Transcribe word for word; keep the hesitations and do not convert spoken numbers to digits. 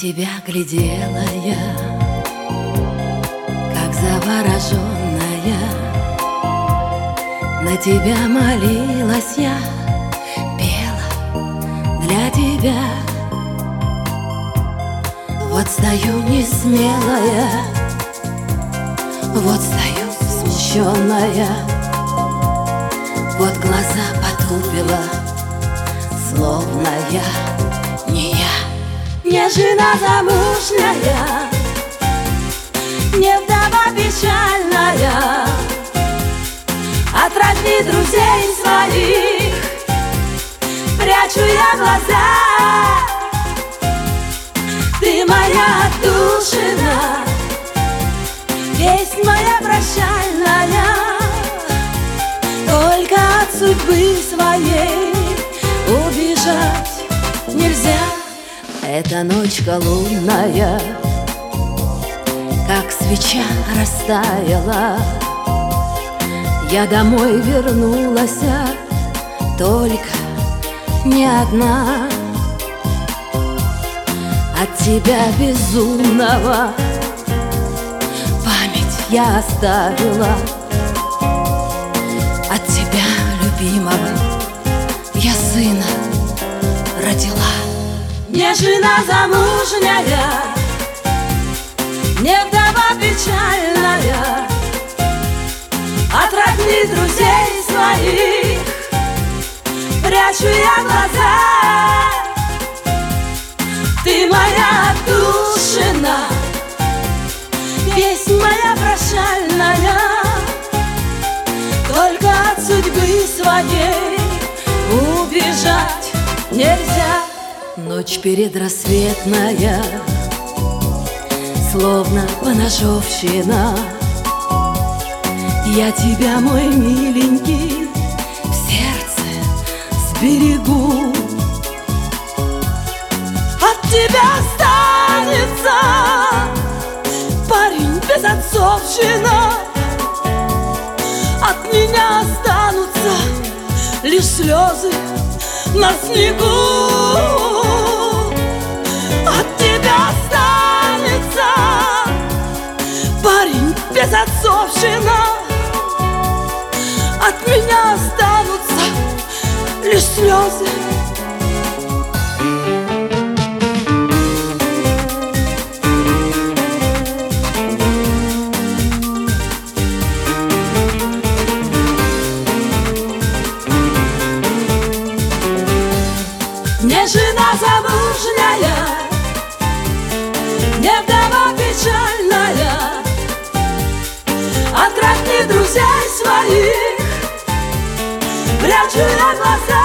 тебя глядела я, как завороженная, на тебя молилась я, пела для тебя. Вот стою несмелая, вот стою смущенная, вот глаза потупила, словно я не я. Не жена замужняя, не вдова печальная, от родни друзей своих прячу я глаза. Ты моя отдушина, песнь моя прощальная, только от судьбы своей убежать нельзя. Эта ночка лунная, как свеча растаяла, я домой вернулась, только не одна. От тебя безумного память я оставила, от тебя любимого я сына родила. Не жена замужняя, не вдова печальная, от родни друзей своих прячу я глаза. Ты моя отдушина, песнь моя прощальная, только от судьбы своей убежать нельзя. Ночь передрассветная, словно поножовщина, я тебя, мой миленький, в сердце сберегу. От тебя останется парень безотцовщина, от меня останутся лишь слезы на снегу. От тебя останется парень безотцовщина, от меня останутся лишь слезы. Не жена замужняя, не вдова печальная, от родни друзей своих прячу я глаза.